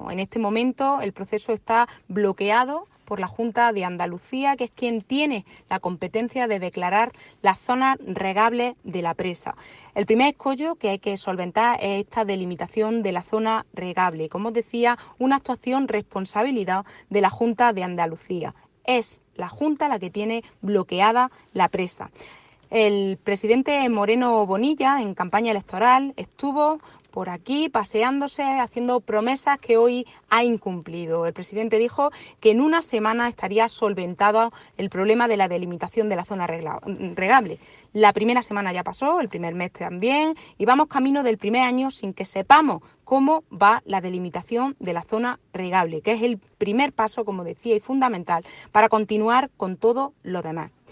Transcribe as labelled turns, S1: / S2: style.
S1: años. En este momento el proceso está bloqueado por la Junta de Andalucía, que es quien tiene la competencia de declarar las zonas regables de la presa. El primer escollo que hay que solventar es esta delimitación de la zona regable. Como os decía, una actuación responsabilidad de la Junta de Andalucía. Es la Junta la que tiene bloqueada la presa. El presidente Moreno Bonilla, en campaña electoral, estuvo por aquí paseándose, haciendo promesas que hoy ha incumplido. El presidente dijo que en una semana estaría solventado el problema de la delimitación de la zona regable. La primera semana ya pasó, el primer mes también, y vamos camino del primer año sin que sepamos cómo va la delimitación de la zona regable, que es el primer paso, como decía, y fundamental para continuar con todo lo demás.